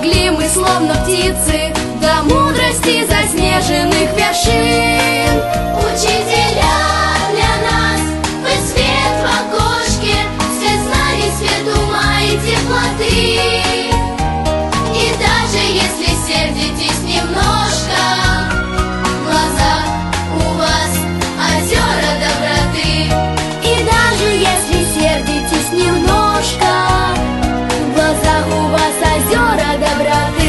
достигли мы, словно птицы, до мудрости заснеженных вершин. Учителя для нас, вы свет в окошке, свет знаний, свет ума и теплоты. И даже если сердитесь немножко, в глазах у вас озера доброты. И даже если сердитесь немножко, в глазах у вас озера доброты.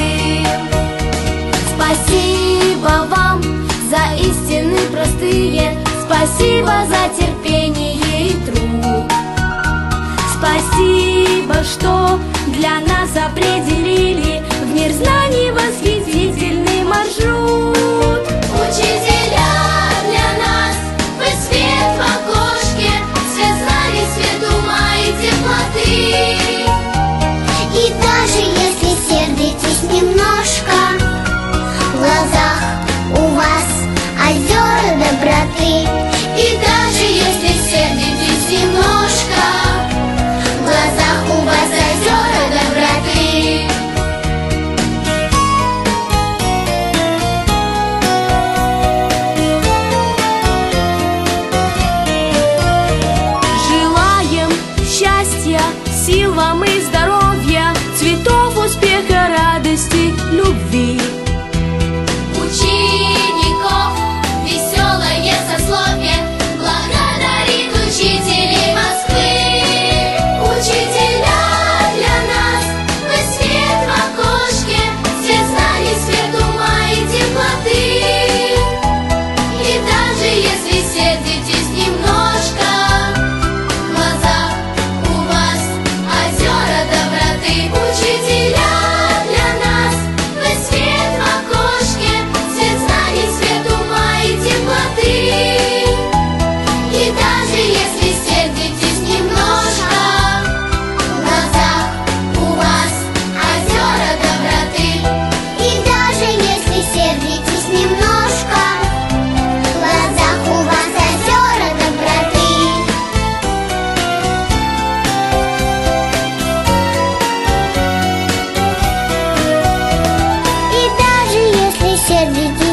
Спасибо вам за истины простые, спасибо за терпение и труд. Спасибо, что для нас определили в мир знаний восхитительный маршрут. Учителя для нас, вы свет в окошке, свет знаний, свет ума и теплоты. И даже если сердитесь немножко, в глазах у вас озера доброты. И даже если сердитесь немножко, в глазах у вас озера доброты. Желаем счастья, сил вам и здоровья, цветов успеха, радости, любви. Учеников веселое сословие благодарит учителей Москвы. Учителя для нас, вы свет в окошке, свет знаний, свет ума и теплоты. И даже если сердитесь немножко, в глазах у вас озера доброты. Учителя для нас, вы свет в окошке, свет знаний, свет ума и теплоты. И даже если сердитесь немножко, в глазах у вас озера доброты. И даже если сердитесь немножко, в глазах у вас озера доброты. И даже если сердитесь